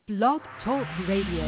Blog Talk Radio.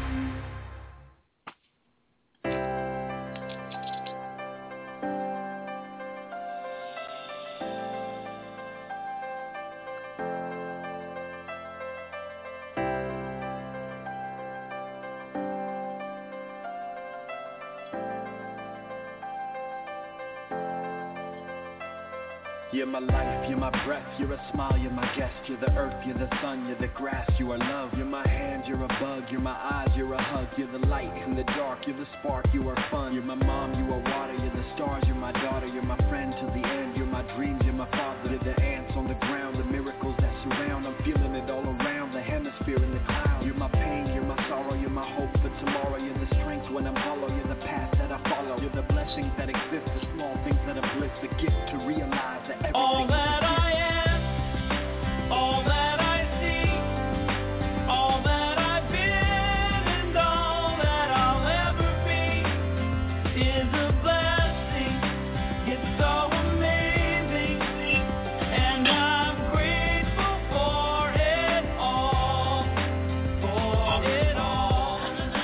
You're my life, you're my breath, you're a smile, you're my guest. You're the earth, you're the sun, you're the grass, you are love. You're my hand, you're a bug, you're my eyes, you're a hug. You're the light in the dark, you're the spark, you are fun. You're my mom, you are water, you're the stars, you're my daughter. You're my friend till the end, you're my dreams, you're my father. You're the ants on the ground, the miracles that surround. I'm feeling it all around, the hemisphere in the clouds. You're my pain, you're my sorrow, you're my hope for tomorrow. You're the strength when I'm hollow, you're the path that I follow. You're the blessings that exist, the small things that are bliss. The gift to realize that everything all that I am, all that I see, all that I've been, and all that I'll ever be is a blessing. It's so amazing, and I'm grateful for it all, for it all.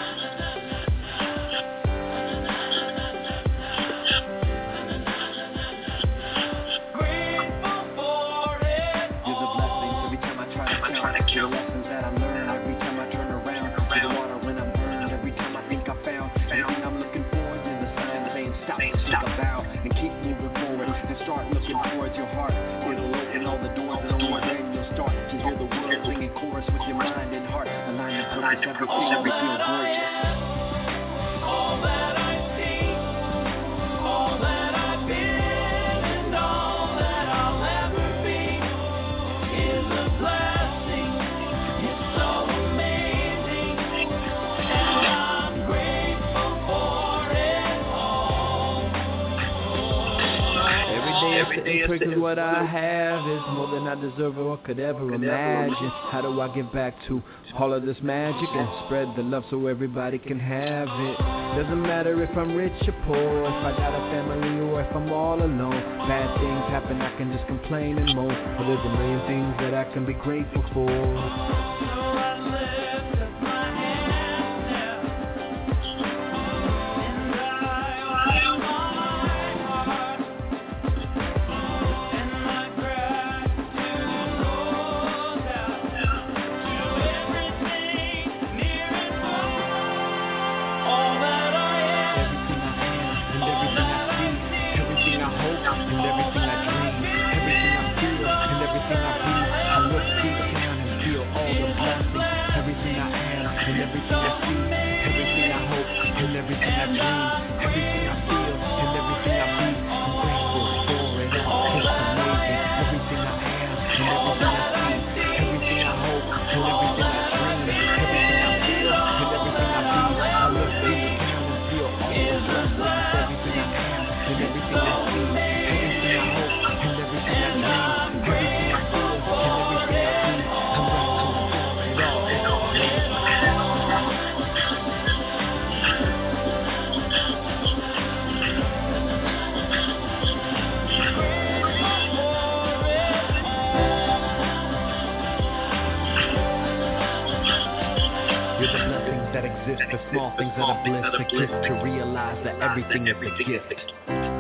You're the lessons that I learn every time I turn around. You're the water when I'm burned, every time I think I found everything I'm looking for. You're the sign saying stop, take a bow, and keep moving forward, and start looking towards your heart. It'll open all the doors, and only then you'll start to hear the world singing chorus with your mind and heart. Aligning purpose, everything will feel gorgeous. All that I see, all that I've been, and all that I'll ever be is a blessing. It's so amazing, and I'm grateful for it all. Every day is taking what I have is more than I deserve or could ever imagine. How do I get back to all of this magic and spread the love so everybody can have it? Doesn't matter if I'm rich or poor, if I got a family or if I'm all alone. Bad things happen, I can just complain and moan, but there's a million things that I can be grateful for. The small things that are bliss, the gift to realize that everything is a gift.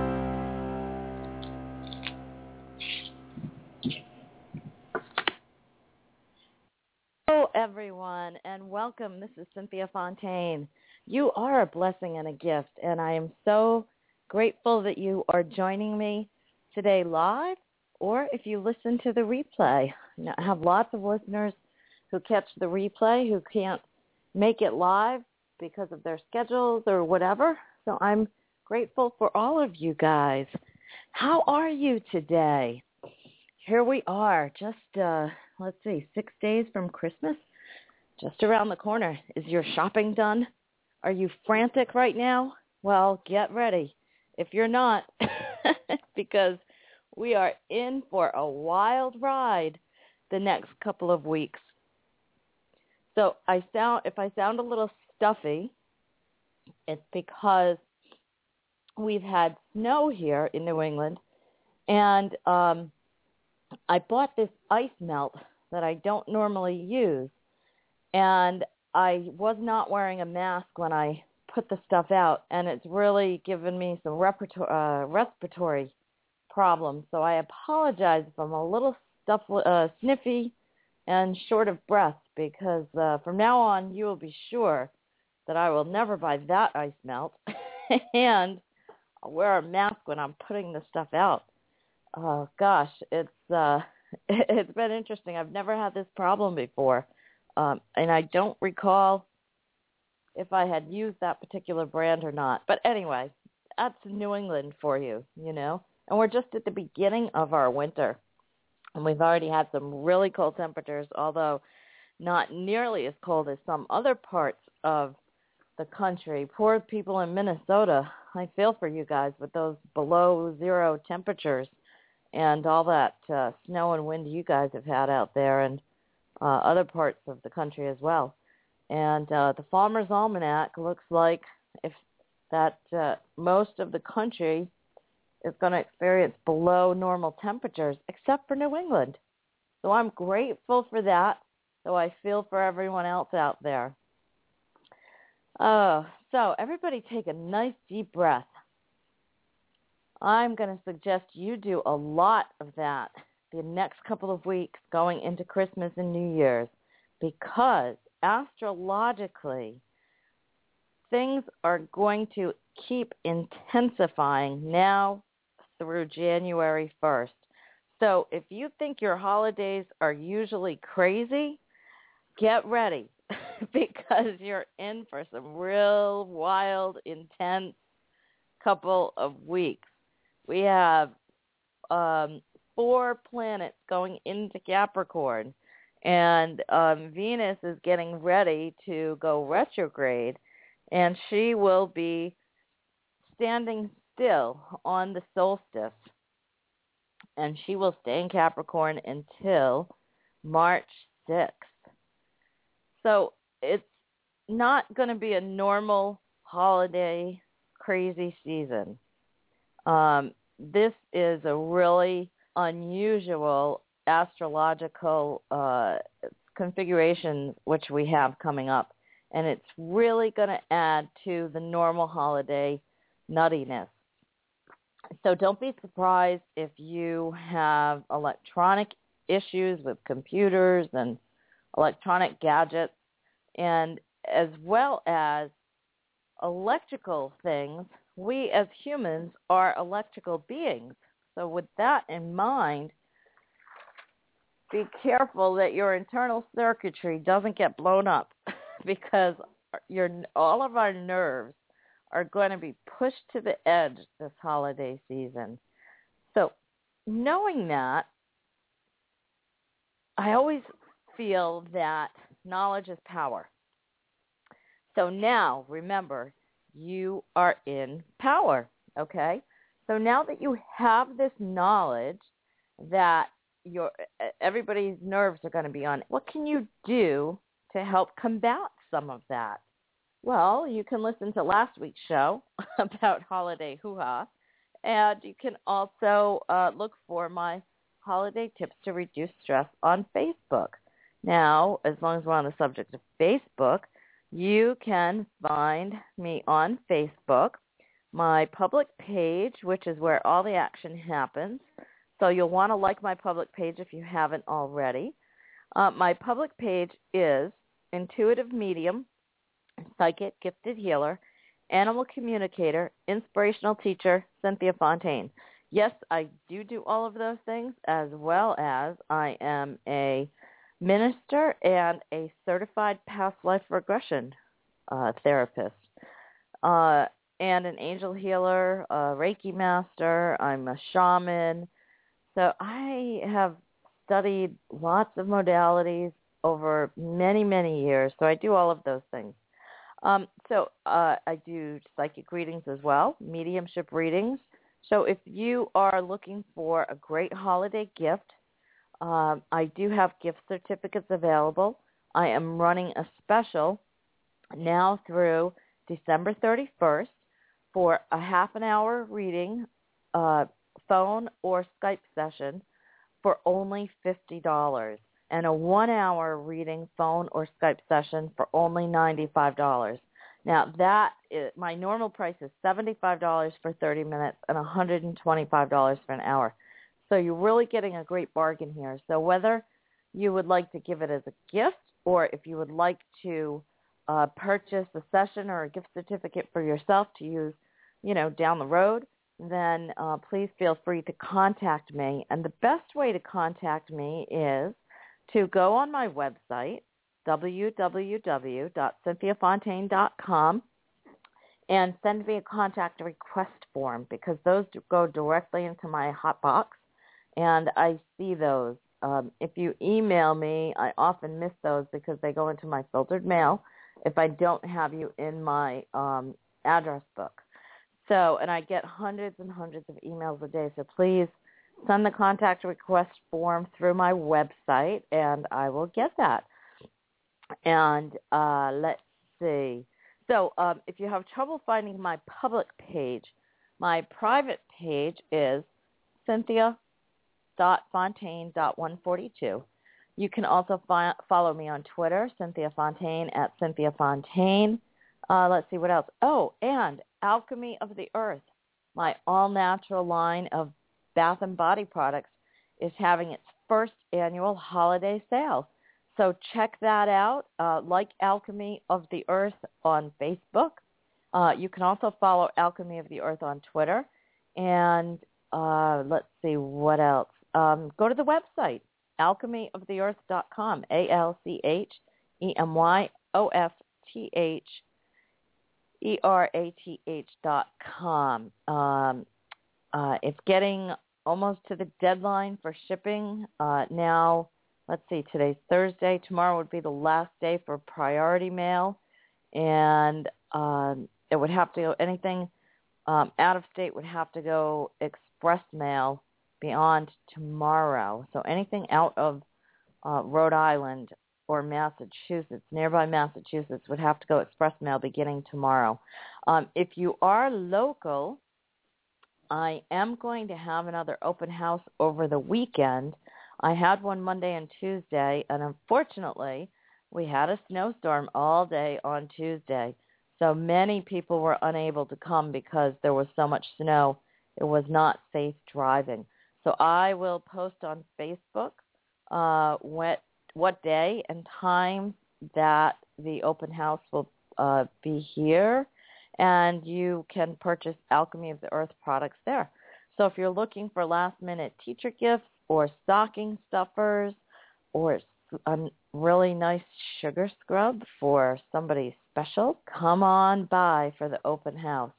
Hello everyone, and welcome. This is Cynthia Fontaine. You are a blessing and a gift, and I am so grateful that you are joining me today live, or if you listen to the replay. I have lots of listeners who catch the replay who can't make it live because of their schedules or whatever. So I'm grateful for all of you guys. How are you today? Here we are, just, 6 days from Christmas, just around the corner. Is your shopping done? Are you frantic right now? Well, get ready. If you're not, because we are in for a wild ride the next couple of weeks. So if I sound a little stuffy, it's because we've had snow here in New England, and I bought this ice melt that I don't normally use, And I was not wearing a mask when I put the stuff out, and it's really given me some respiratory problems. So I apologize if I'm a little sniffy and short of breath, because from now on you will be sure that I will never buy that ice melt, and I'll wear a mask when I'm putting the stuff out. Oh gosh, it's been interesting. I've never had this problem before, and I don't recall if I had used that particular brand or not. But anyway, that's New England for you, you know. And we're just at the beginning of our winter, and we've already had some really cold temperatures, although not nearly as cold as some other parts of the country. Poor people in Minnesota. I feel for you guys with those below zero temperatures and all that snow and wind you guys have had out there, and other parts of the country as well. And the Farmer's Almanac looks like if that most of the country is going to experience below normal temperatures, except for New England. So I'm grateful for that, though I feel for everyone else out there. So everybody take a nice deep breath. I'm going to suggest you do a lot of that the next couple of weeks going into Christmas and New Year's, because astrologically, things are going to keep intensifying now through January 1st. So if you think your holidays are usually crazy, get ready, because you're in for some real wild, intense couple of weeks. We have 4 planets going into Capricorn, and Venus is getting ready to go retrograde, and she will be standing still on the solstice, and she will stay in Capricorn until March 6th. So it's not going to be a normal holiday crazy season. This is a really unusual astrological configuration which we have coming up, and it's really going to add to the normal holiday nuttiness. So don't be surprised if you have electronic issues with computers and electronic gadgets, and as well as electrical things. We as humans are electrical beings. So with that in mind, be careful that your internal circuitry doesn't get blown up, because all of our nerves are going to be pushed to the edge this holiday season. So knowing that, I always feel that knowledge is power. So now, remember, you are in power, okay? So now that you have this knowledge that everybody's nerves are going to be on, what can you do to help combat some of that? Well, you can listen to last week's show about holiday hoo-ha, and you can also look for my holiday tips to reduce stress on Facebook. Now, as long as we're on the subject of Facebook, you can find me on Facebook, my public page, which is where all the action happens. So you'll want to like my public page if you haven't already. My public page is Intuitive Medium, Psychic Gifted Healer, Animal Communicator, Inspirational Teacher, Cynthia Fontaine. Yes, I do all of those things, as well as I am a minister and a certified past life regression therapist, and an angel healer, a Reiki master. I'm a shaman. So I have studied lots of modalities over many, many years. So I do all of those things. So I do psychic readings as well, mediumship readings. So if you are looking for a great holiday gift, I do have gift certificates available. I am running a special now through December 31st for a half an hour reading, phone or Skype session for only $50. and a 1-hour reading phone or Skype session for only $95. Now, my normal price is $75 for 30 minutes and $125 for an hour. So you're really getting a great bargain here. So whether you would like to give it as a gift or if you would like to purchase a session or a gift certificate for yourself to use, down the road, then please feel free to contact me. And the best way to contact me is to go on my website, www.cynthiafontaine.com, and send me a contact request form, because those go directly into my hot box, and I see those. If you email me, I often miss those because they go into my filtered mail if I don't have you in my address book. So, and I get hundreds and hundreds of emails a day, so please send the contact request form through my website, and I will get that. And let's see. So if you have trouble finding my public page, my private page is cynthia.fontaine.142. You can also follow me on Twitter, Cynthia Fontaine, at Cynthia Fontaine. Let's see what else. Oh, and Alchemy of the Earth, my all-natural line of bath and body products, is having its first annual holiday sale. So check that out. Like Alchemy of the Earth on Facebook. You can also follow Alchemy of the Earth on Twitter. And let's see what else. Go to the website, alchemyoftheearth.com, ALCHEMYOFTHERATH.com. It's getting almost to the deadline for shipping. Now, let's see, today's Thursday. Tomorrow would be the last day for priority mail. And it would have to go, anything out of state would have to go express mail beyond tomorrow. So anything out of Rhode Island or Massachusetts, nearby Massachusetts, would have to go express mail beginning tomorrow. If you are local, I am going to have another open house over the weekend. I had one Monday and Tuesday, and unfortunately, we had a snowstorm all day on Tuesday. So many people were unable to come because there was so much snow. It was not safe driving. So I will post on Facebook what day and time that the open house will be here, and you can purchase Alchemy of the Earth products there. So if you're looking for last-minute teacher gifts or stocking stuffers or a really nice sugar scrub for somebody special, come on by for the open house.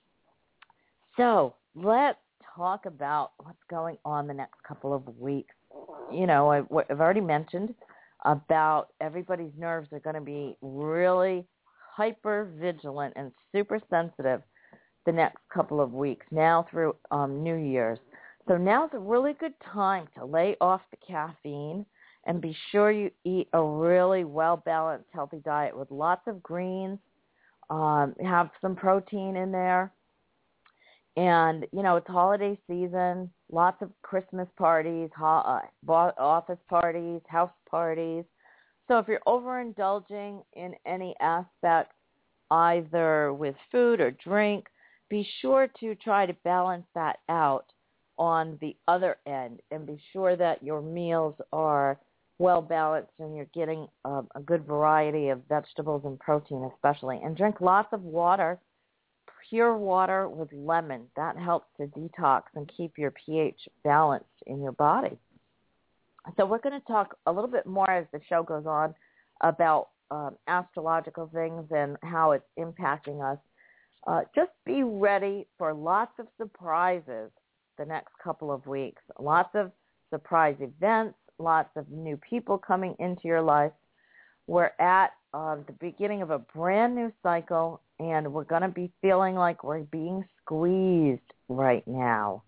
So let's talk about what's going on the next couple of weeks. I've already mentioned about everybody's nerves are going to be really hyper vigilant and super sensitive the next couple of weeks, now through New Year's. So now's a really good time to lay off the caffeine and be sure you eat a really well-balanced, healthy diet with lots of greens, have some protein in there. And, it's holiday season, lots of Christmas parties, office parties, house parties. So if you're overindulging in any aspect, either with food or drink, be sure to try to balance that out on the other end and be sure that your meals are well balanced and you're getting a good variety of vegetables and protein especially. And drink lots of water, pure water with lemon. That helps to detox and keep your pH balanced in your body. So we're going to talk a little bit more as the show goes on about astrological things and how it's impacting us. Just be ready for lots of surprises the next couple of weeks. Lots of surprise events, lots of new people coming into your life. We're at the beginning of a brand new cycle, and we're going to be feeling like we're being squeezed right now.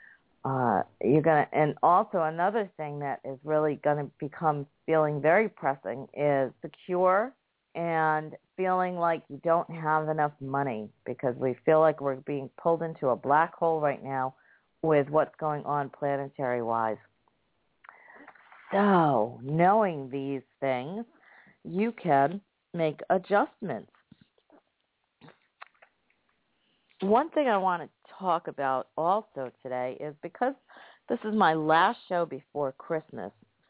And also another thing that is really going to become feeling very pressing is secure and feeling like you don't have enough money, because we feel like we're being pulled into a black hole right now with what's going on planetary-wise. So, knowing these things, you can make adjustments. One thing I want to talk about also today is, because this is my last show before Christmas,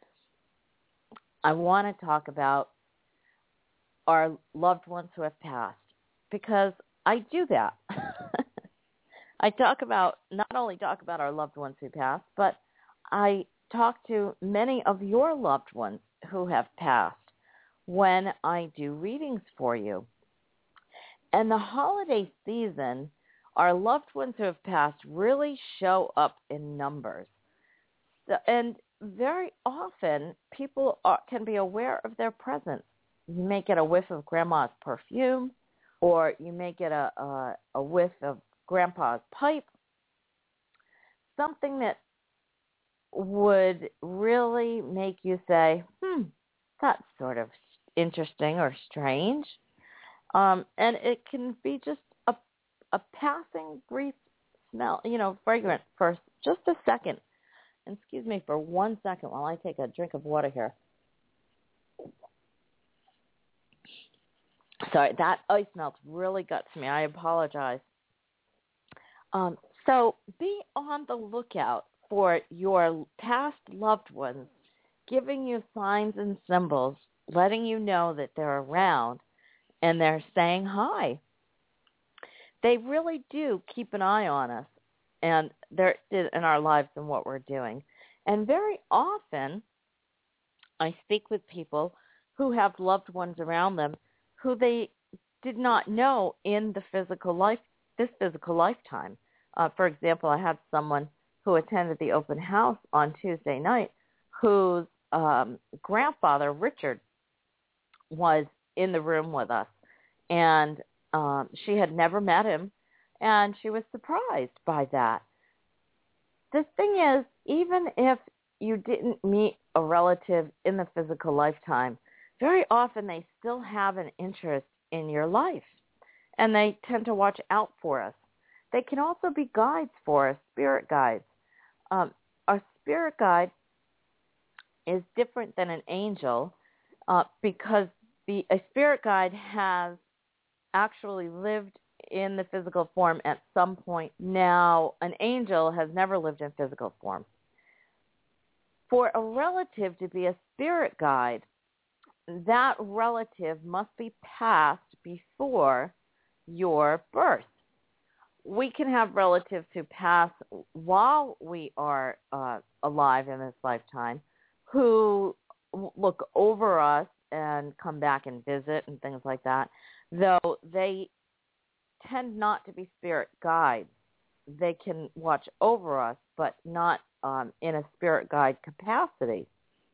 I want to talk about our loved ones who have passed, because I do that. I not only talk about our loved ones who passed, but I talk to many of your loved ones who have passed when I do readings for you. And the holiday season, our loved ones who have passed really show up in numbers. And very often, people can be aware of their presence. You may get a whiff of Grandma's perfume, or you may get a whiff of Grandpa's pipe, something that would really make you say, that's sort of interesting or strange. And it can be just a passing brief smell, fragrance for just a second. And excuse me for 1 second while I take a drink of water here. Sorry, that ice melt really got to me. I apologize. So be on the lookout for your past loved ones giving you signs and symbols, letting you know that they're around and they're saying hi. They really do keep an eye on us and they're in our lives and what we're doing. And very often I speak with people who have loved ones around them who they did not know in this physical lifetime. For example, I had someone who attended the open house on Tuesday night whose grandfather, Richard, was in the room with us. And she had never met him, and she was surprised by that. The thing is, even if you didn't meet a relative in the physical lifetime, very often they still have an interest in your life, and they tend to watch out for us. They can also be guides for us, spirit guides. Our spirit guide is different than an angel because a spirit guide has actually lived in the physical form at some point. Now, an angel has never lived in physical form. For a relative to be a spirit guide, that relative must be passed before your birth. We can have relatives who pass while we are alive in this lifetime who look over us and come back and visit and things like that, though they tend not to be spirit guides. They can watch over us, but not in a spirit guide capacity.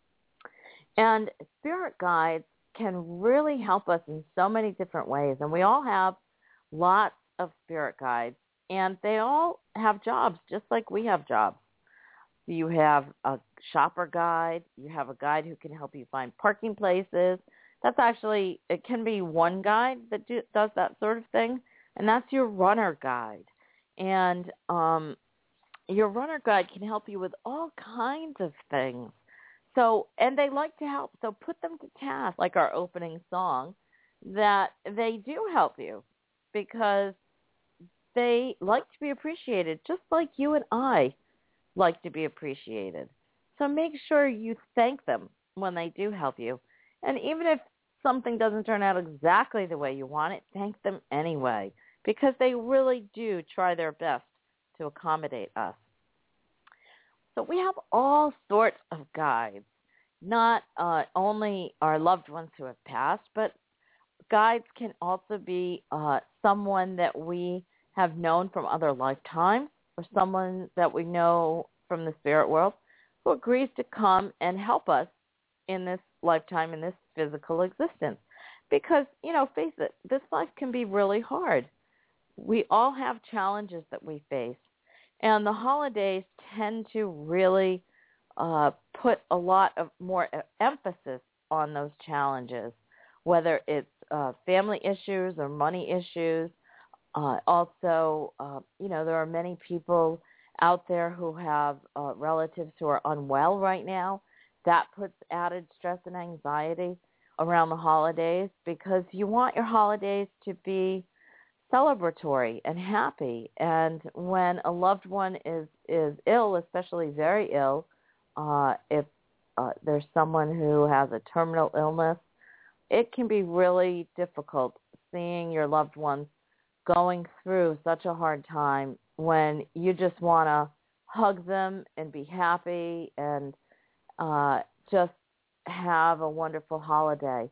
And spirit guides can really help us in so many different ways. And we all have lots of spirit guides, and they all have jobs just like we have jobs. You have a shopper guide. You have a guide who can help you find parking places. That's actually, it can be one guide that does that sort of thing, and that's your runner guide. And your runner guide can help you with all kinds of things. So, and they like to help. So put them to task, like our opening song, that they do help you because they like to be appreciated, just like you and I like to be appreciated. So make sure you thank them when they do help you. And even if something doesn't turn out exactly the way you want it, thank them anyway, because they really do try their best to accommodate us. So we have all sorts of guides, not only our loved ones who have passed, but guides can also be someone that we have known from other lifetimes or someone that we know from the spirit world who agrees to come and help us in this lifetime, in this physical existence. Because, face it, this life can be really hard. We all have challenges that we face. And the holidays tend to really put a lot of more emphasis on those challenges, whether it's family issues or money issues. Also, there are many people out there who have relatives who are unwell right now. that puts added stress and anxiety around the holidays because you want your holidays to be celebratory and happy. And when a loved one is ill, especially very ill, if there's someone who has a terminal illness, it can be really difficult seeing your loved ones going through such a hard time when you just want to hug them and be happy and just have a wonderful holiday.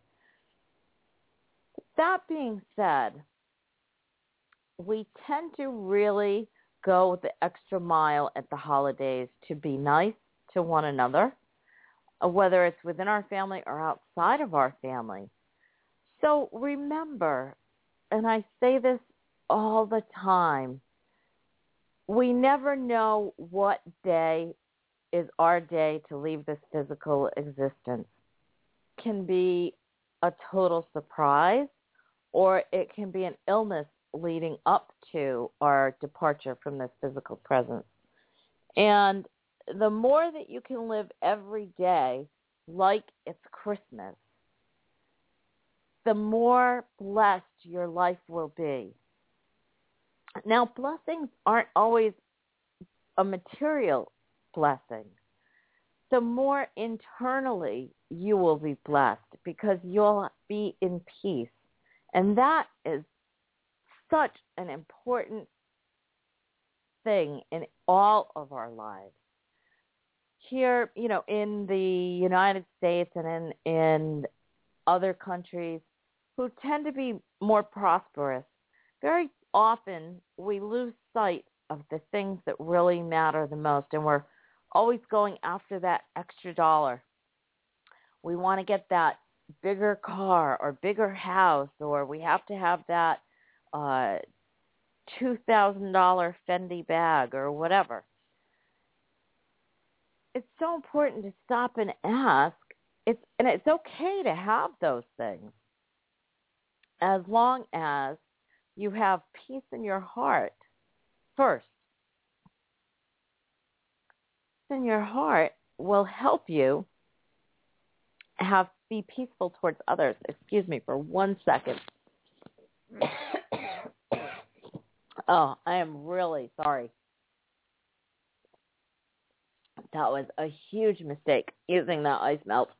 That being said, we tend to really go the extra mile at the holidays to be nice to one another, whether it's within our family or outside of our family. So remember, and I say this all the time, we never know what day is our day to leave this physical existence. It can be a total surprise, or it can be an illness leading up to our departure from this physical presence. And the more that you can live every day like it's Christmas, the more blessed your life will be. Now, blessings aren't always a material blessing. The more internally you will be blessed because you'll be in peace. And that is such an important thing in all of our lives. Here, in the United States and in other countries who tend to be more prosperous, very often we lose sight of the things that really matter the most, and we're always going after that extra dollar. We want to get that bigger car or bigger house, or we have to have that $2,000 Fendi bag or whatever. It's so important to stop and ask. It's okay to have those things as long as you have peace in your heart first. Peace in your heart will help you be peaceful towards others. Excuse me for 1 second. Oh, I am really sorry. That was a huge mistake using that ice melt.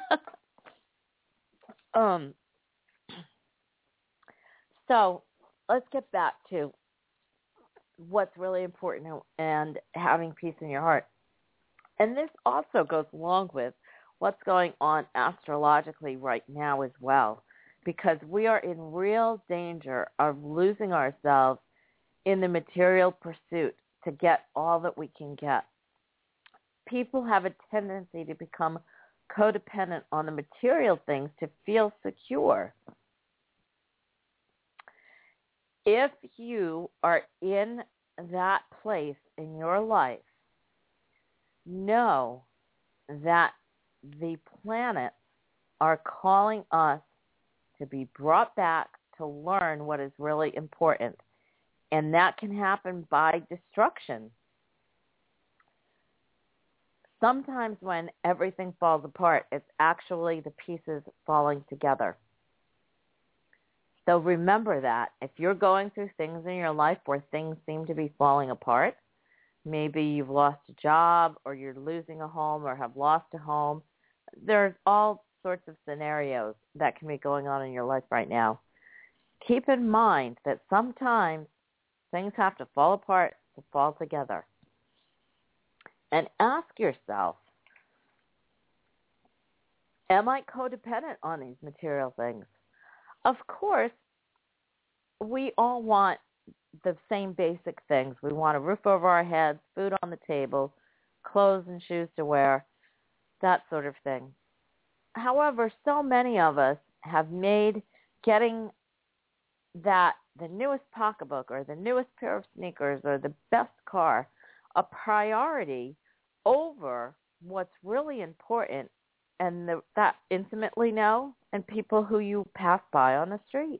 So let's get back to what's really important and having peace in your heart. And this also goes along with what's going on astrologically right now as well, because we are in real danger of losing ourselves in the material pursuit to get all that we can get. People have a tendency to become codependent on the material things to feel secure. If you are in that place in your life, know that the planets are calling us to be brought back to learn what is really important. And that can happen by destruction. Sometimes when everything falls apart, it's actually the pieces falling together. So remember that. If you're going through things in your life where things seem to be falling apart, maybe you've lost a job or you're losing a home or have lost a home, there's all sorts of scenarios that can be going on in your life right now. Keep in mind that sometimes things have to fall apart to fall together. And ask yourself, am I codependent on these material things? Of course, we all want the same basic things. We want a roof over our heads, food on the table, clothes and shoes to wear, that sort of thing. However, so many of us have made getting the newest pocketbook or the newest pair of sneakers or the best car a priority over what's really important and that intimately know and people who you pass by on the street.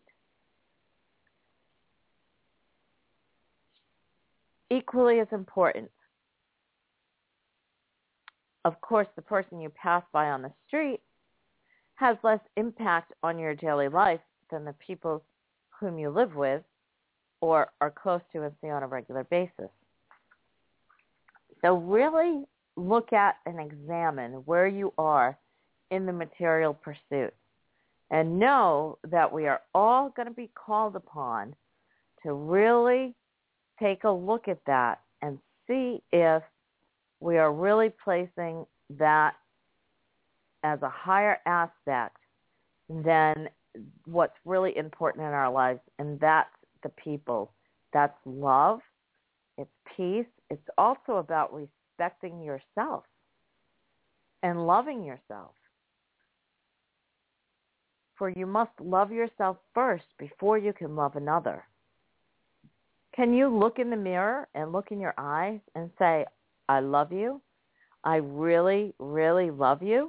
Equally as important, of course, the person you pass by on the street has less impact on your daily life than the people whom you live with or are close to and see on a regular basis. So really look at and examine where you are in the material pursuit, and know that we are all going to be called upon to really take a look at that and see if we are really placing that as a higher aspect than what's really important in our lives, and that's the people. That's love. It's peace. It's also about respecting yourself and loving yourself. For you must love yourself first before you can love another. Can you look in the mirror and look in your eyes and say, I love you? I really, really love you?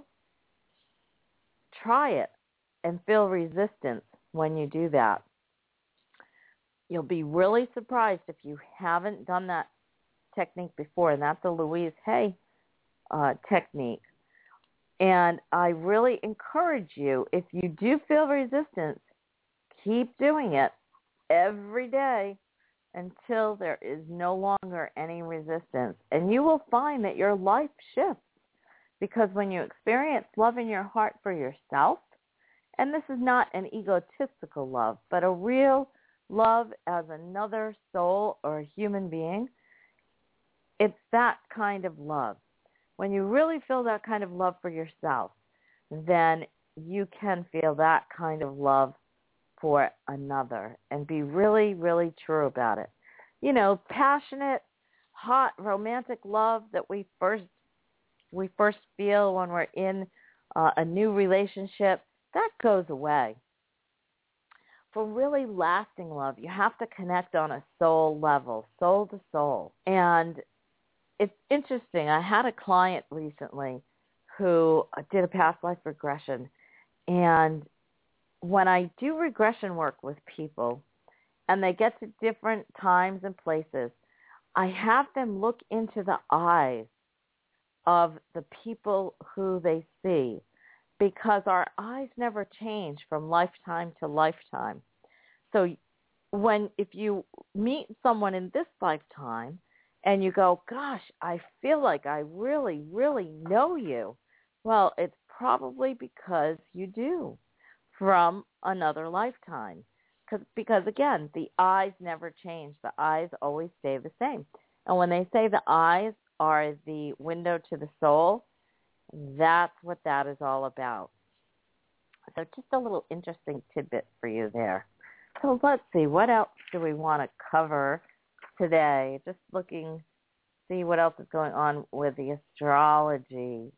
Try it and feel resistance when you do that. You'll be really surprised if you haven't done that technique before, and that's a Louise Hay technique. And I really encourage you, if you do feel resistance, keep doing it every day until there is no longer any resistance. And you will find that your life shifts, because when you experience love in your heart for yourself, and this is not an egotistical love, but a real love as another soul or a human being, it's that kind of love. When you really feel that kind of love for yourself, then you can feel that kind of love for another and be really, really true about it. You know, passionate, hot, romantic love that we first feel when we're in a new relationship, that goes away. For really lasting love, you have to connect on a soul level, soul to soul. And it's interesting. I had a client recently who did a past life regression. And when I do regression work with people and they get to different times and places, I have them look into the eyes of the people who they see, because our eyes never change from lifetime to lifetime. So if you meet someone in this lifetime and you go, gosh, I feel like I really, really know you, well, it's probably because you do from another lifetime. Because, again, the eyes never change. The eyes always stay the same. And when they say the eyes are the window to the soul, that's what that is all about. So just a little interesting tidbit for you there. So let's see, what else do we want to cover today? Just looking, see what else is going on with the astrology.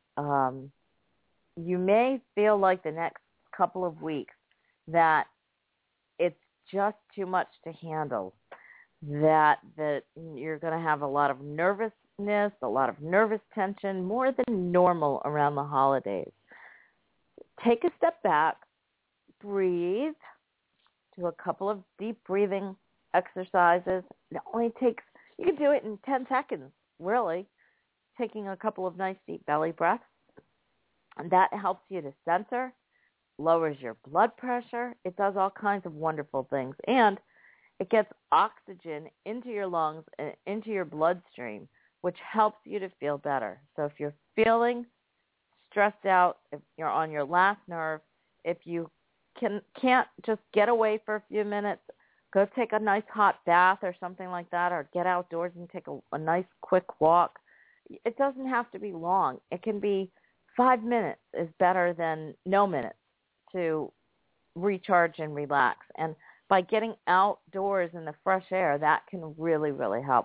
You may feel like the next couple of weeks that it's just too much to handle, that you're going to have a lot of nervousness, a lot of nervous tension, more than normal around the holidays. Take a step back, breathe, do a couple of deep breathing exercises. It only takes, you can do it in 10 seconds, really, taking a couple of nice deep belly breaths. And that helps you to center, lowers your blood pressure. It does all kinds of wonderful things. And it gets oxygen into your lungs and into your bloodstream, which helps you to feel better. So if you're feeling stressed out, if you're on your last nerve, if you can't just get away for a few minutes, go take a nice hot bath or something like that, or get outdoors and take a nice quick walk. It doesn't have to be long. It can be 5 minutes is better than no minutes to recharge and relax. And by getting outdoors in the fresh air, that can really, really help.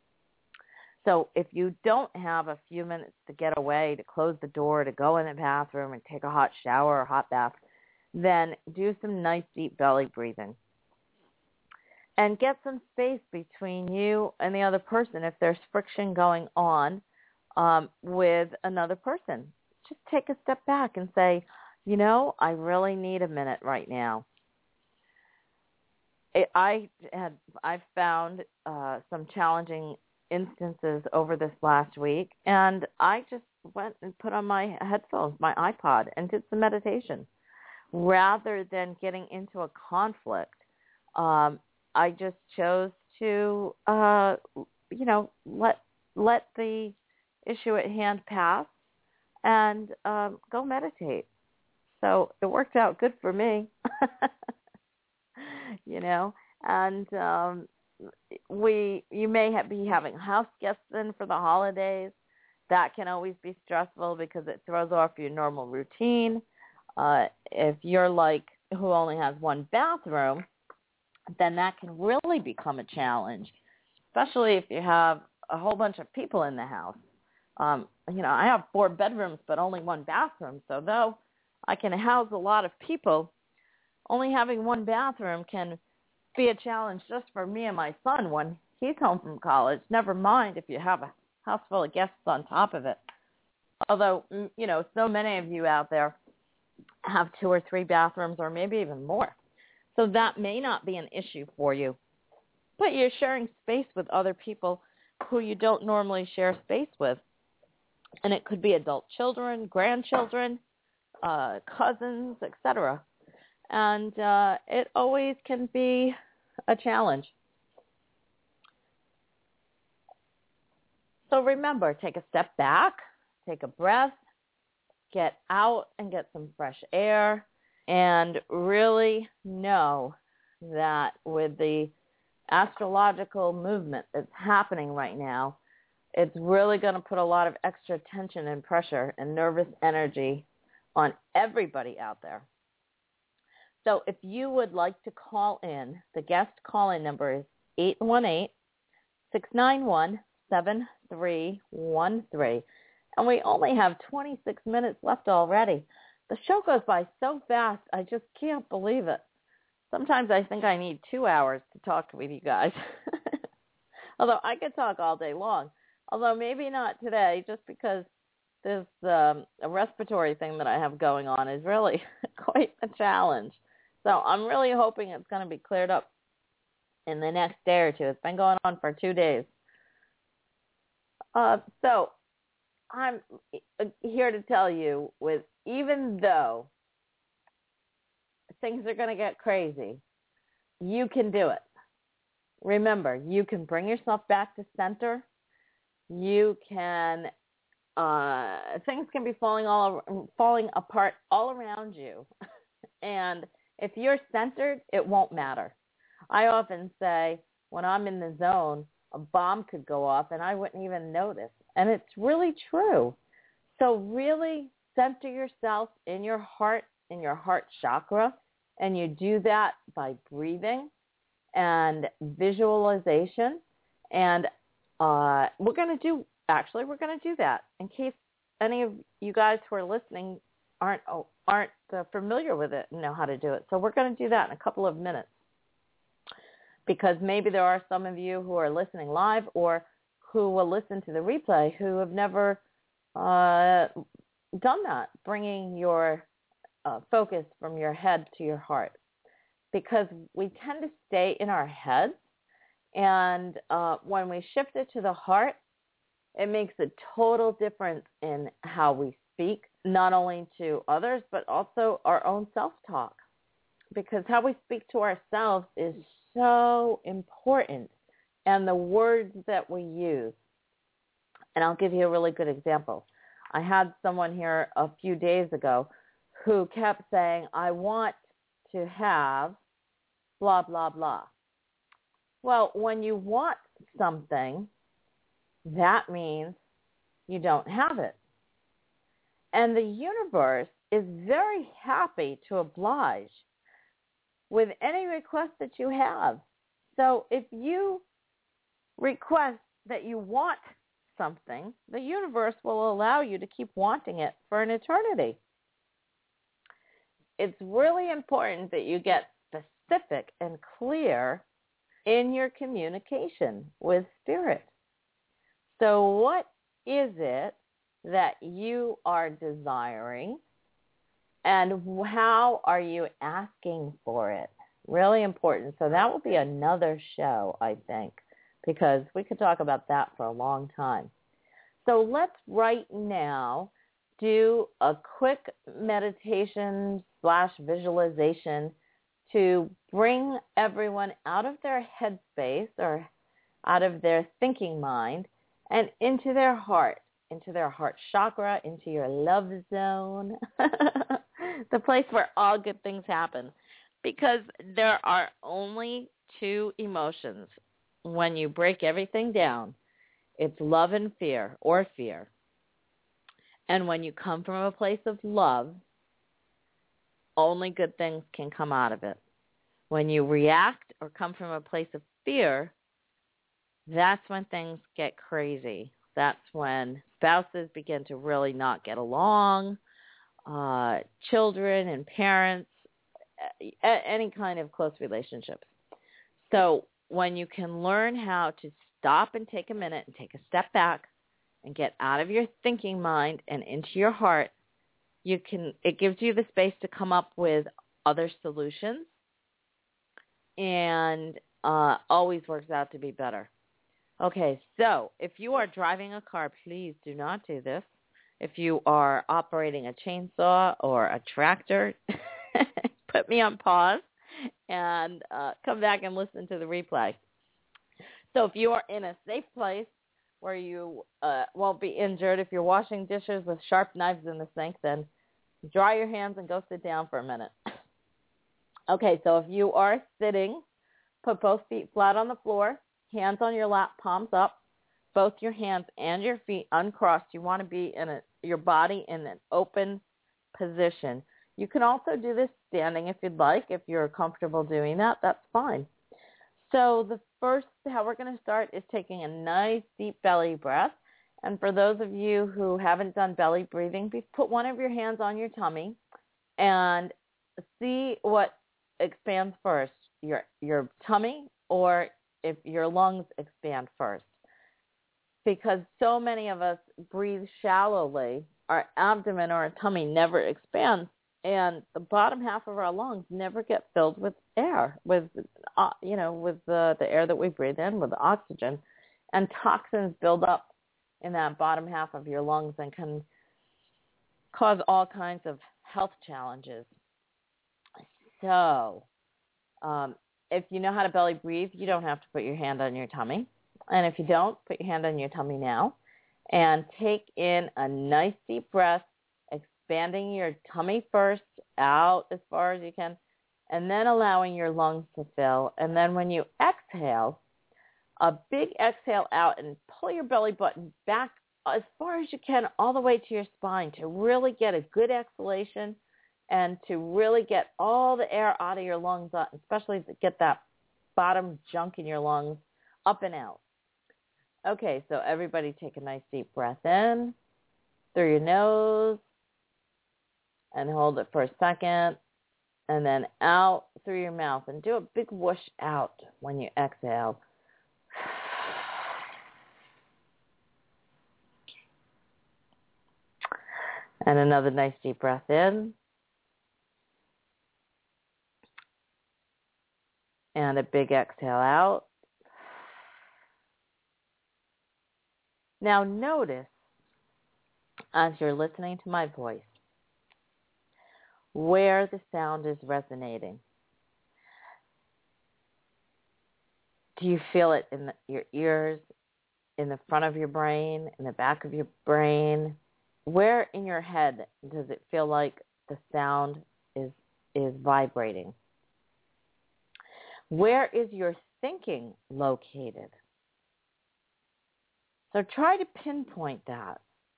So if you don't have a few minutes to get away, to close the door, to go in the bathroom and take a hot shower or hot bath, then do some nice deep belly breathing. And get some space between you and the other person if there's friction going on with another person. Just take a step back and say, you know, I really need a minute right now. I've found some challenging instances over this last week, and I just went and put on my headphones, my iPod, and did some meditation. Rather than getting into a conflict, I just chose to, let the issue at hand pass and go meditate. So it worked out good for me, and you may be having house guests in for the holidays. That can always be stressful because it throws off your normal routine. If you're like who only has one bathroom, then that can really become a challenge, especially if you have a whole bunch of people in the house. I have 4 bedrooms but only one bathroom, so though I can house a lot of people, only having one bathroom can be a challenge just for me and my son when he's home from college, never mind if you have a house full of guests on top of it. Although, so many of you out there have 2 or 3 bathrooms or maybe even more. So that may not be an issue for you. But you're sharing space with other people who you don't normally share space with. And it could be adult children, grandchildren, cousins, etc. And it always can be a challenge. So remember, take a step back, take a breath, get out and get some fresh air, and really know that with the astrological movement that's happening right now, it's really going to put a lot of extra tension and pressure and nervous energy on everybody out there. So if you would like to call in, the guest call-in number is 818-691-7313. And we only have 26 minutes left already. The show goes by so fast, I just can't believe it. Sometimes I think I need 2 hours to talk with you guys. Although I could talk all day long. Although maybe not today, just because this a respiratory thing that I have going on is really quite a challenge. So I'm really hoping it's going to be cleared up in the next day or two. It's been going on for 2 days. So I'm here to tell you, even though things are going to get crazy, you can do it. Remember, you can bring yourself back to center. You can, things can be falling apart all around you. And if you're centered, it won't matter. I often say when I'm in the zone, a bomb could go off and I wouldn't even notice. And it's really true. So really center yourself in your heart chakra. And you do that by breathing and visualization. And we're going to do that in case any of you guys who are listening aren't familiar with it and know how to do it. So we're going to do that in a couple of minutes, because maybe there are some of you who are listening live or who will listen to the replay who have never done that, bringing your focus from your head to your heart, because we tend to stay in our heads, and when we shift it to the heart, it makes a total difference in how we speak, not only to others, but also our own self-talk, because how we speak to ourselves is so important, and the words that we use. And I'll give you a really good example. I had someone here a few days ago who kept saying, I want to have blah, blah, blah. Well, when you want something, that means you don't have it. And the universe is very happy to oblige with any request that you have. So if you request that you want something, the universe will allow you to keep wanting it for an eternity. It's really important that you get specific and clear in your communication with Spirit. So what is it that you are desiring, and how are you asking for it? Really important. So that will be another show, I think, because we could talk about that for a long time. So let's right now do a quick meditation / visualization to bring everyone out of their headspace or out of their thinking mind and into their heart chakra, into your love zone, the place where all good things happen. Because there are only two emotions when you break everything down. It's love and fear, or fear. And when you come from a place of love, only good things can come out of it. When you react or come from a place of fear, that's when things get crazy. That's when spouses begin to really not get along, children and parents, any kind of close relationships. So when you can learn how to stop and take a minute and take a step back and get out of your thinking mind and into your heart, it gives you the space to come up with other solutions, and always works out to be better. Okay, so if you are driving a car, please do not do this. If you are operating a chainsaw or a tractor, put me on pause and come back and listen to the replay. So if you are in a safe place where you won't be injured, if you're washing dishes with sharp knives in the sink, then dry your hands and go sit down for a minute. Okay, so if you are sitting, put both feet flat on the floor, hands on your lap, palms up, both your hands and your feet uncrossed. You want to be in your body in an open position. You can also do this standing if you'd like. If you're comfortable doing that, that's fine. So how we're going to start is taking a nice deep belly breath. And for those of you who haven't done belly breathing, put one of your hands on your tummy and see what expands first, your tummy or if your lungs expand first. Because so many of us breathe shallowly, our abdomen or our tummy never expands, and the bottom half of our lungs never get filled with air, with the air that we breathe in, with the oxygen, and toxins build up in that bottom half of your lungs and can cause all kinds of health challenges. So, if you know how to belly breathe, you don't have to put your hand on your tummy. And if you don't, put your hand on your tummy now and take in a nice deep breath, expanding your tummy first out as far as you can, and then allowing your lungs to fill. And then when you exhale, a big exhale out and pull your belly button back as far as you can all the way to your spine to really get a good exhalation and to really get all the air out of your lungs, especially to get that bottom junk in your lungs up and out. Okay, so everybody take a nice deep breath in through your nose and hold it for a second, and then out through your mouth and do a big whoosh out when you exhale. And another nice deep breath in. And a big exhale out. Now notice, as you're listening to my voice, where the sound is resonating. Do you feel it in your ears, in the front of your brain, in the back of your brain? Where in your head does it feel like the sound is vibrating? Where is your thinking located? So try to pinpoint that.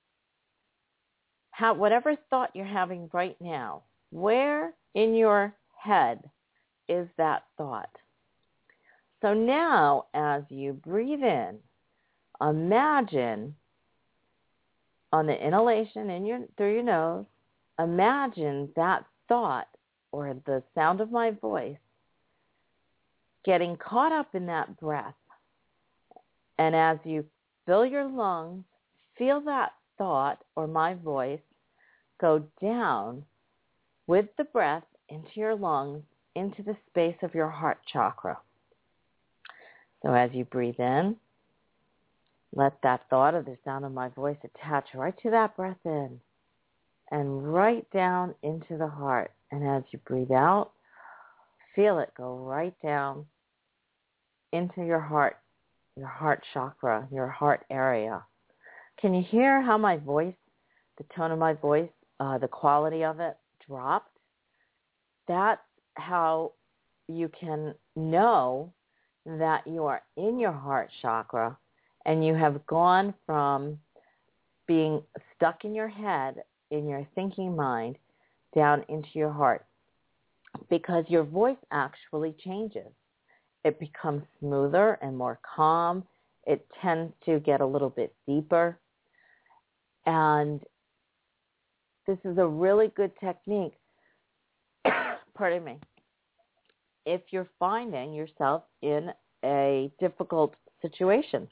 Whatever thought you're having right now, where in your head is that thought? So now, as you breathe in, imagine on the inhalation through your nose, imagine that thought or the sound of my voice getting caught up in that breath. And as you fill your lungs, feel that thought or my voice go down with the breath into your lungs, into the space of your heart chakra. So as you breathe in, Let that thought of the sound of my voice attach right to that breath in and right down into the heart. And as you breathe out, feel it go right down into your heart chakra, your heart area. Can you hear how my voice, the tone of my voice, the quality of it dropped? That's how you can know that you are in your heart chakra and you have gone from being stuck in your head, in your thinking mind, down into your heart. Because your voice actually changes. It becomes smoother and more calm. It tends to get a little bit deeper. And this is a really good technique, pardon me, if you're finding yourself in a difficult situation.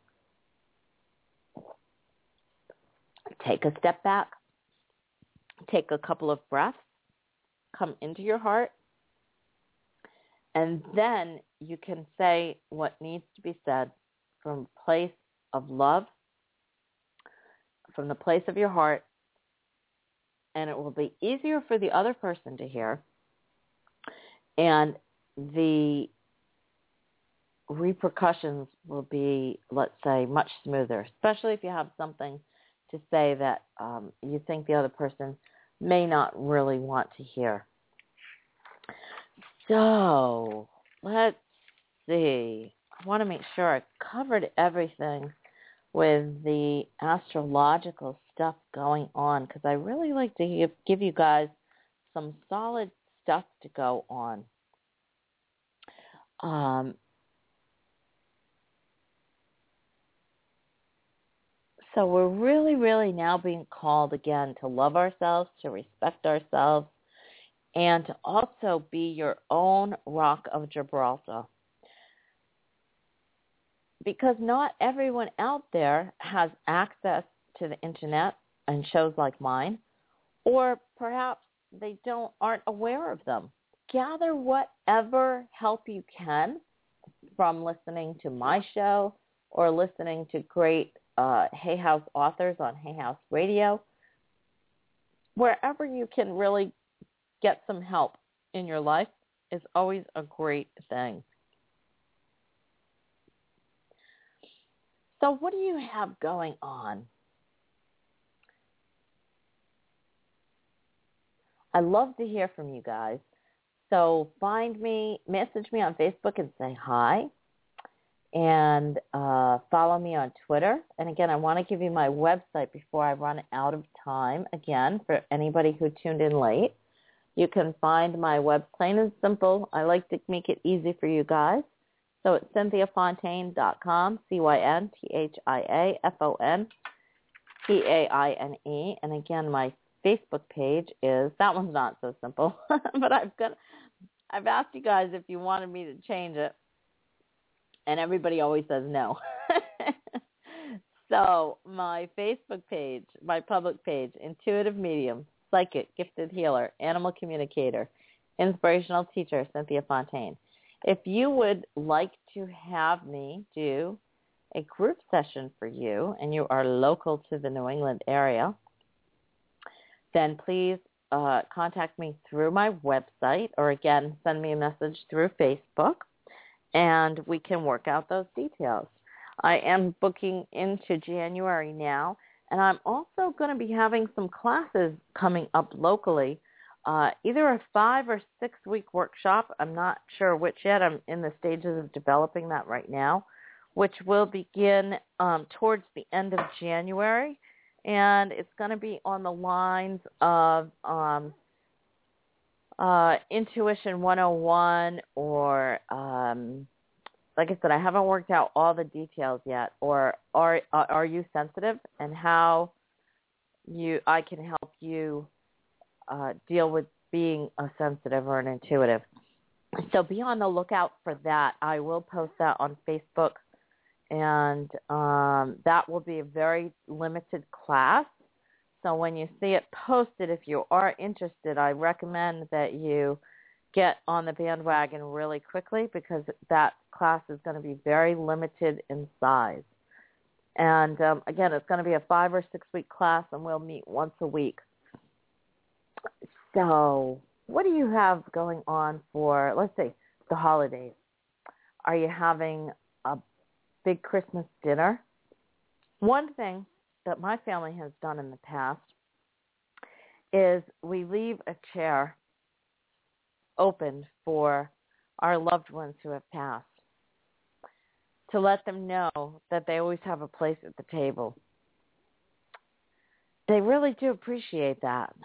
Take a step back. Take a couple of breaths. Come into your heart. And then you can say what needs to be said from a place of love, from the place of your heart, and it will be easier for the other person to hear. And the repercussions will be, let's say, much smoother, especially if you have something to say that you think the other person may not really want to hear. So, let's see. I want to make sure I covered everything with the astrological stuff going on because I really like to give you guys some solid stuff to go on. So we're really, really now being called again to love ourselves, to respect ourselves, and to also be your own Rock of Gibraltar. Because not everyone out there has access to the internet and shows like mine, or perhaps they aren't aware of them. Gather whatever help you can from listening to my show or listening to great Hay House authors on Hay House Radio. Wherever you can really get some help in your life is always a great thing. So what do you have going on? I love to hear from you guys. So find me, message me on Facebook and say hi. And follow me on Twitter. And again, I want to give you my website before I run out of time. Again, for anybody who tuned in late, you can find my web plain and simple. I like to make it easy for you guys. So it's CynthiaFontaine.com, CynthiaFontaine. And again, my Facebook page is, that one's not so simple, but I've asked you guys if you wanted me to change it. And everybody always says no. So my Facebook page, my public page, Intuitive Medium, Psychic, Gifted Healer, Animal Communicator, Inspirational Teacher, Cynthia Fontaine. If you would like to have me do a group session for you and you are local to the New England area, then please contact me through my website or, again, send me a message through Facebook. And we can work out those details. I am booking into January now, and I'm also going to be having some classes coming up locally, either a 5 or 6 week workshop. I'm not sure which yet. I'm in the stages of developing that right now, which will begin towards the end of January, and it's going to be on the lines of Intuition 101 or, like I said, I haven't worked out all the details yet, or are you sensitive and how I can help you deal with being a sensitive or an intuitive. So be on the lookout for that. I will post that on Facebook, and that will be a very limited class. So when you see it posted, if you are interested, I recommend that you get on the bandwagon really quickly because that class is going to be very limited in size. And again, it's going to be a 5 or 6 week class, and we'll meet once a week. So what do you have going on for, let's say, the holidays? Are you having a big Christmas dinner? One thing that my family has done in the past is we leave a chair open for our loved ones who have passed, to let them know that they always have a place at the table. They really do appreciate that.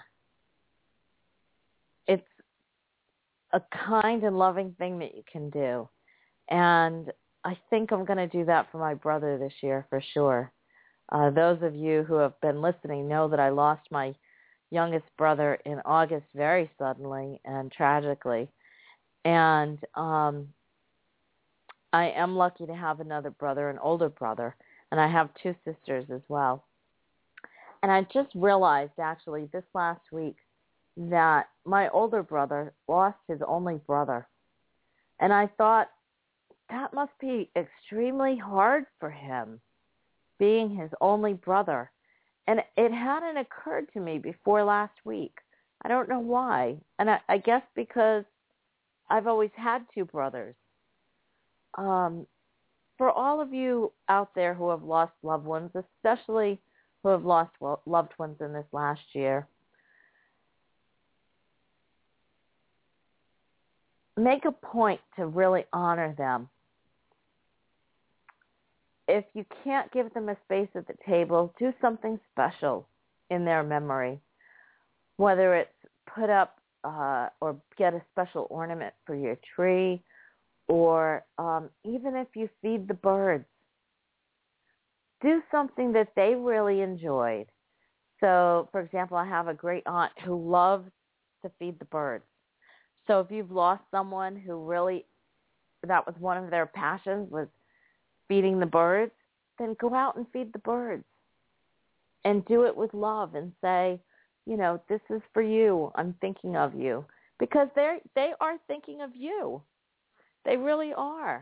It's a kind and loving thing that you can do. And I think I'm going to do that for my brother this year for sure. Those of you who have been listening know that I lost my youngest brother in August very suddenly and tragically. And I am lucky to have another brother, an older brother, and I have 2 sisters as well. And I just realized actually this last week that my older brother lost his only brother. And I thought that must be extremely hard for him, being his only brother. And it hadn't occurred to me before last week. I don't know why. And I guess because I've always had 2 brothers. For all of you out there who have lost loved ones, especially who have lost loved ones in this last year, make a point to really honor them. If you can't give them a space at the table, do something special in their memory, whether it's put up or get a special ornament for your tree, or even if you feed the birds, do something that they really enjoyed. So, for example, I have a great aunt who loves to feed the birds. So if you've lost someone who really, that was one of their passions, was feeding the birds, then go out and feed the birds. And do it with love and say, this is for you. I'm thinking of you. Because they are thinking of you. They really are.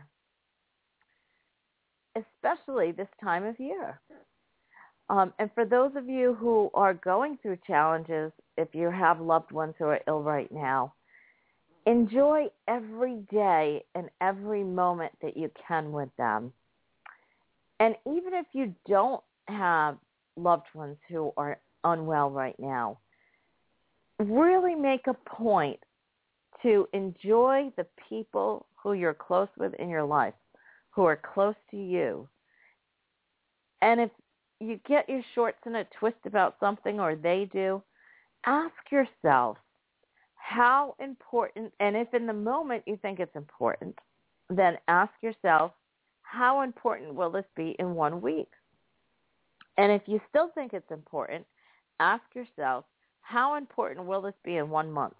Especially this time of year. And for those of you who are going through challenges, if you have loved ones who are ill right now, enjoy every day and every moment that you can with them. And even if you don't have loved ones who are unwell right now, really make a point to enjoy the people who you're close with in your life, who are close to you. And if you get your shorts in a twist about something, or they do, ask yourself how important, and if in the moment you think it's important, then ask yourself, how important will this be in 1 week? And if you still think it's important, ask yourself, how important will this be in 1 month?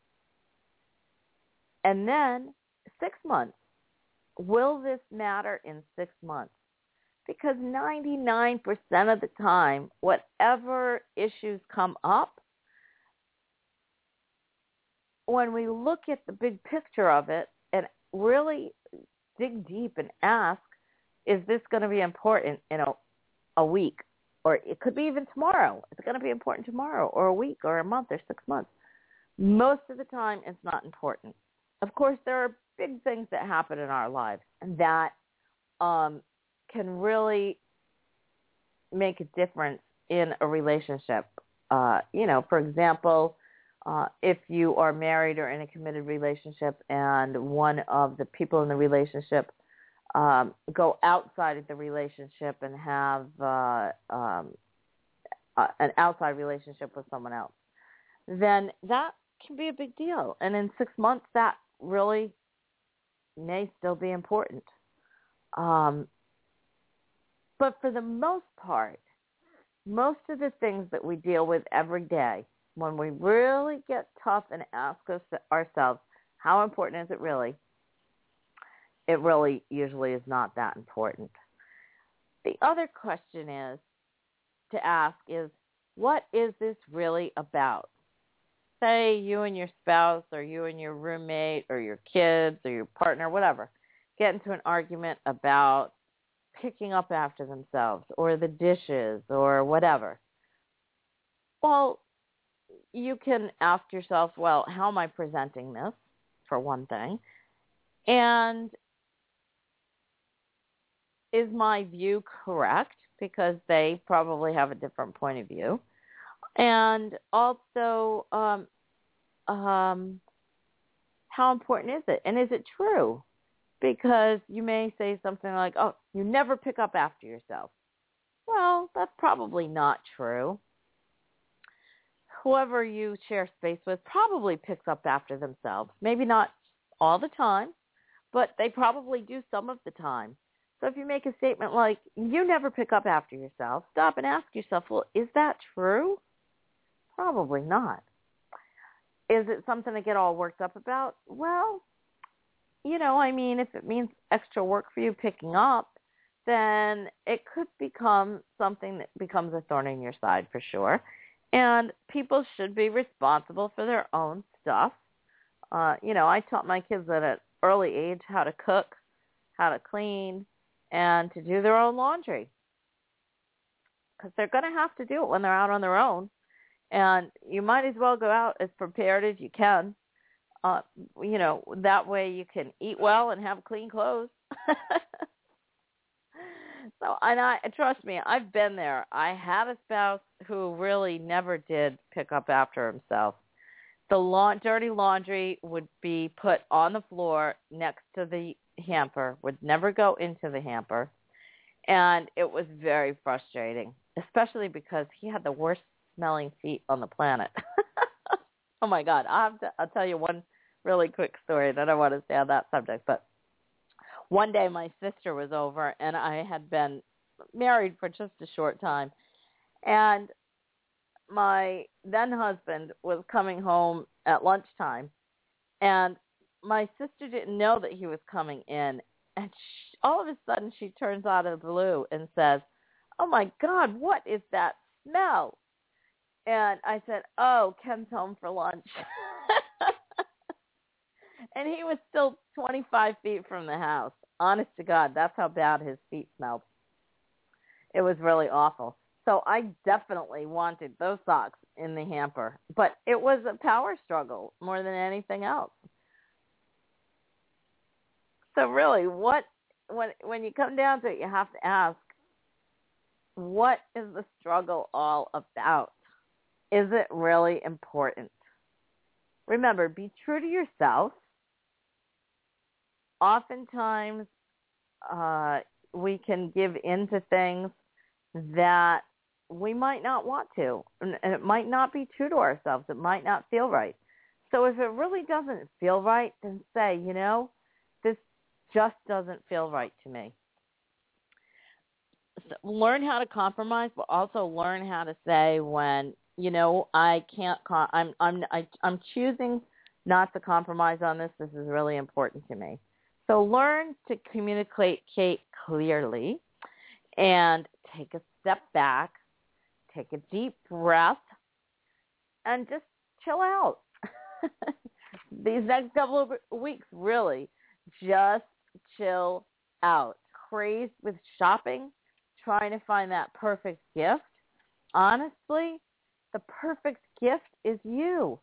And then 6 months. Will this matter in 6 months? Because 99% of the time, whatever issues come up, when we look at the big picture of it and really dig deep and ask, is this going to be important in a week? Or it could be even tomorrow. It's going to be important tomorrow, or a week, or a month, or 6 months. Most of the time, it's not important. Of course, there are big things that happen in our lives and that can really make a difference in a relationship. For example, if you are married or in a committed relationship and one of the people in the relationship go outside of the relationship and have an outside relationship with someone else, then that can be a big deal. And in 6 months, that really may still be important. But for the most part, most of the things that we deal with every day, when we really get tough and ask ourselves, how important is it really? It really usually is not that important. The other question to ask is, what is this really about? Say you and your spouse, or you and your roommate, or your kids, or your partner, whatever, get into an argument about picking up after themselves or the dishes or whatever. Well, you can ask yourself, well, how am I presenting this, for one thing? And is my view correct? Because they probably have a different point of view. And also, how important is it? And is it true? Because you may say something like, oh, you never pick up after yourself. Well, that's probably not true. Whoever you share space with probably picks up after themselves. Maybe not all the time, but they probably do some of the time. So if you make a statement like, you never pick up after yourself, stop and ask yourself, well, is that true? Probably not. Is it something to get all worked up about? Well, if it means extra work for you picking up, then it could become something that becomes a thorn in your side for sure. And people should be responsible for their own stuff. I taught my kids at an early age how to cook, how to clean, and to do their own laundry. Because they're going to have to do it when they're out on their own. And you might as well go out as prepared as you can. That way you can eat well and have clean clothes. So, trust me, I've been there. I had a spouse who really never did pick up after himself. The dirty laundry would be put on the floor next to the hamper, would never go into the hamper. And it was very frustrating, especially because he had the worst smelling feet on the planet. Oh, my God. I'll tell you one really quick story that I want to say on that subject. But one day my sister was over, and I had been married for just a short time. And my then husband was coming home at lunchtime, and my sister didn't know that he was coming in. And all of a sudden she turns out of the blue and says, oh, my God, what is that smell? And I said, oh, Ken's home for lunch. And he was still 25 feet from the house. Honest to God, that's how bad his feet smelled. It was really awful. So I definitely wanted those socks in the hamper. But it was a power struggle more than anything else. So really, when you come down to it, you have to ask, what is the struggle all about? Is it really important? Remember, be true to yourself. Oftentimes, we can give in to things that we might not want to, and it might not be true to ourselves. It might not feel right. So if it really doesn't feel right, then say, this just doesn't feel right to me. So learn how to compromise, but also learn how to say when, I can't. I'm choosing not to compromise on this. This is really important to me. So learn to communicate clearly and take a step back, take a deep breath, and just chill out. These next couple of weeks, really, just chill out. Crazed with shopping, trying to find that perfect gift. Honestly, the perfect gift is you.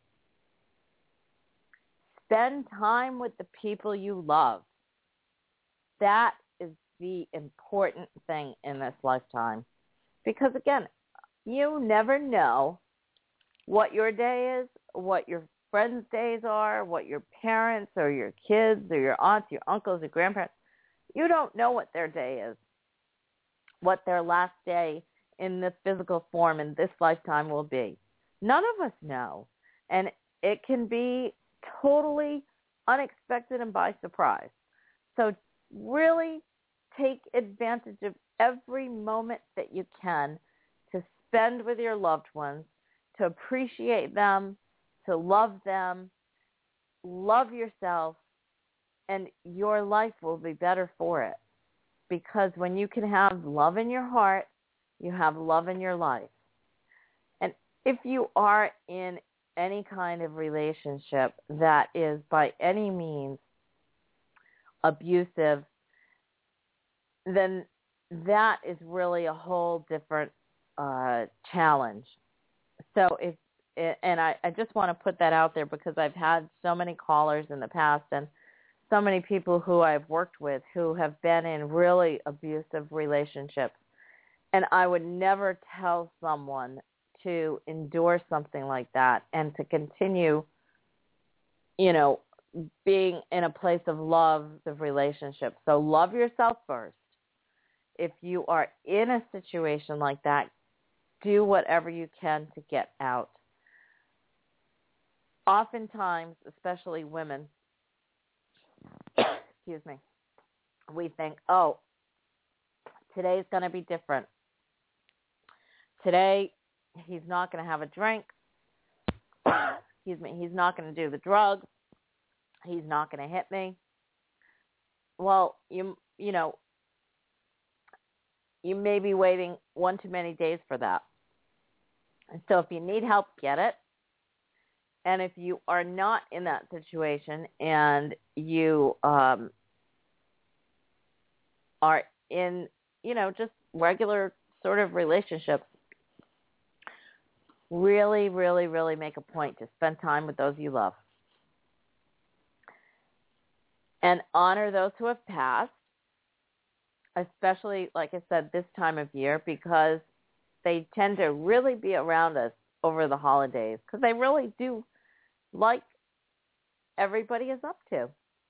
Spend time with the people you love. That is the important thing in this lifetime. Because, again, you never know what your day is, what your friends' days are, what your parents or your kids or your aunts, your uncles, your grandparents, you don't know what their day is, what their last day in the physical form in this lifetime will be. None of us know. And it can be totally unexpected and by surprise. So really take advantage of every moment that you can to spend with your loved ones, to appreciate them, to love them, love yourself, and your life will be better for it. Because when you can have love in your heart, you have love in your life. And if you are in any kind of relationship that is by any means abusive, then that is really a whole different challenge. So I just want to put that out there because I've had so many callers in the past and so many people who I've worked with who have been in really abusive relationships. And I would never tell someone to endure something like that and to continue, being in a place of love, of relationship. So love yourself first. If you are in a situation like that, do whatever you can to get out. Oftentimes, especially women, excuse me, we think, oh, today's going to be different. Today, he's not going to have a drink. Excuse me, he's not going to do the drugs. He's not going to hit me. Well, you may be waiting one too many days for that. And so if you need help, get it. And if you are not in that situation and you are in, just regular sort of relationships, really, really, really make a point to spend time with those you love. And honor those who have passed, especially, like I said, this time of year, because they tend to really be around us over the holidays because they really do like everybody is up to.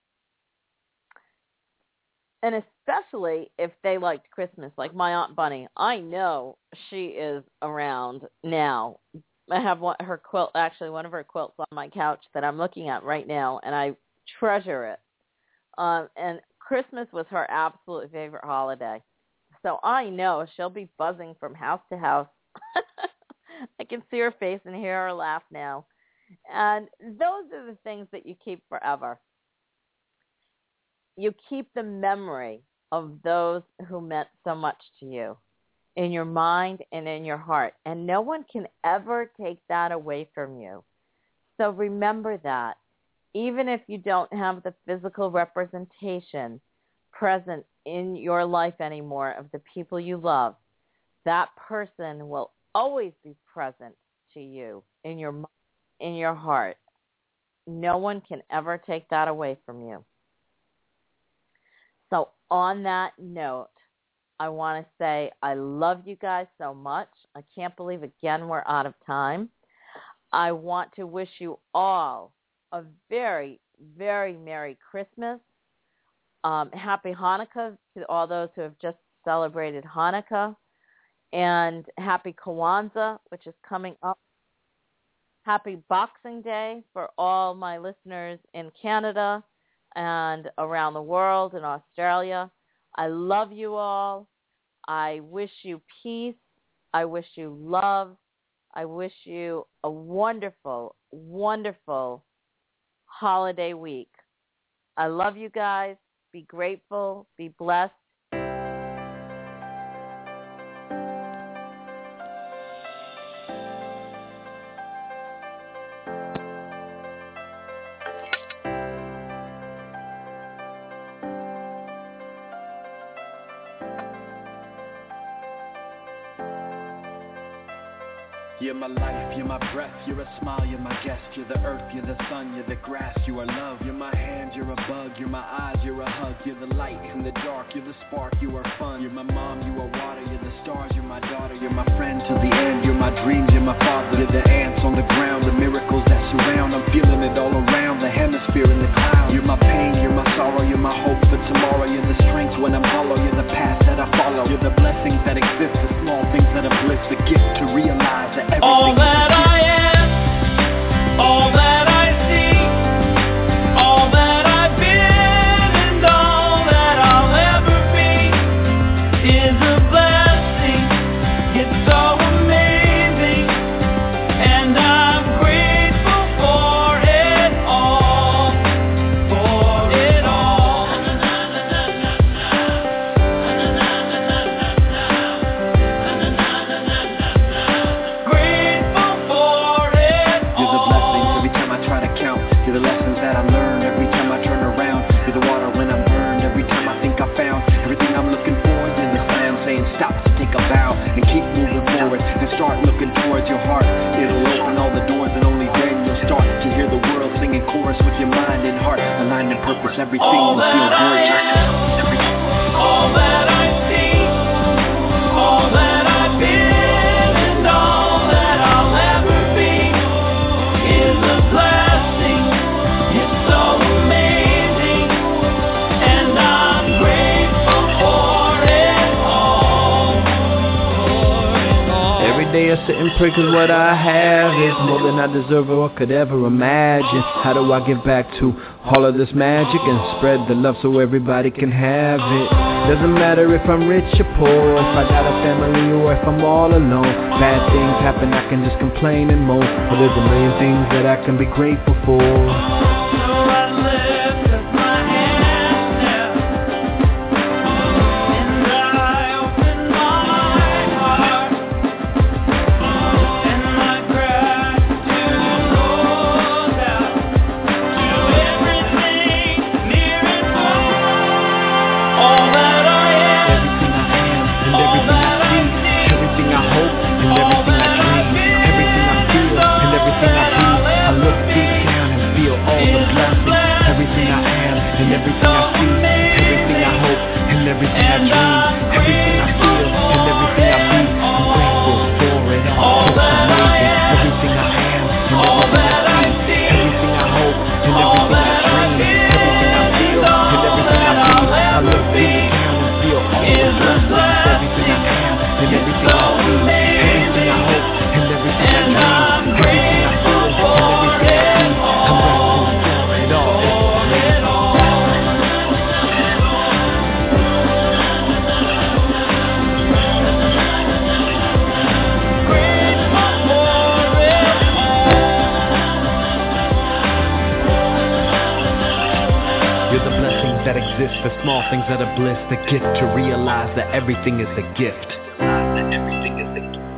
And especially if they liked Christmas, like my Aunt Bunny. I know she is around now. I have one of her quilts on my couch that I'm looking at right now, and I treasure it. And Christmas was her absolute favorite holiday. So I know she'll be buzzing from house to house. I can see her face and hear her laugh now. And those are the things that you keep forever. You keep the memory of those who meant so much to you in your mind and in your heart. And no one can ever take that away from you. So remember that. Even if you don't have the physical representation present in your life anymore of the people you love, that person will always be present to you in your mind, in your heart. No one can ever take that away from you. So on that note, I want to say I love you guys so much. I can't believe, again, we're out of time. I want to wish you all a very, very Merry Christmas. Happy Hanukkah to all those who have just celebrated Hanukkah. And Happy Kwanzaa, which is coming up. Happy Boxing Day for all my listeners in Canada and around the world, in Australia. I love you all. I wish you peace. I wish you love. I wish you a wonderful, wonderful holiday week. I love you guys. Be grateful. Be blessed. You're my life, you're my breath, you're a smile, you're my guest. You're the earth, you're the sun, you're the grass, you are love. You're my hand, you're a bug, you're my eyes, you're a hug. You're the light in the dark, you're the spark, you are fun. You're my mom, you are water, you're the stars, you're my daughter. You're my friend till the end, you're my dreams, you're my father. You're the ants on the ground, the miracles that surround. I'm feeling it all around, the hemisphere in the clouds. You're my pain, you're my sorrow, you're my hope for tomorrow. You're the strength when I'm hollow, you're the path that I follow. You're the blessings that exist, the small things that are bliss, the gift to realize that everything all that I am, all that I see, all that I've been, and all that I'll ever be is a blessing. It's so amazing, and I'm grateful for it all, for it all. Grateful purpose, everything will feel great. All that I see, all that I've been, and all that I'll ever be is a blessing. It's so amazing, and I'm grateful for it all. Every day I sit and pray, 'cause what I have is more than I deserve or could ever imagine. How do I give back to all of this magic and spread the love so everybody can have it? Doesn't matter if I'm rich or poor, if I got a family or if I'm all alone. Bad things happen, I can just complain and moan, but there's a million things that I can be grateful for. The small things that are bliss, the gift to realize that everything is a gift.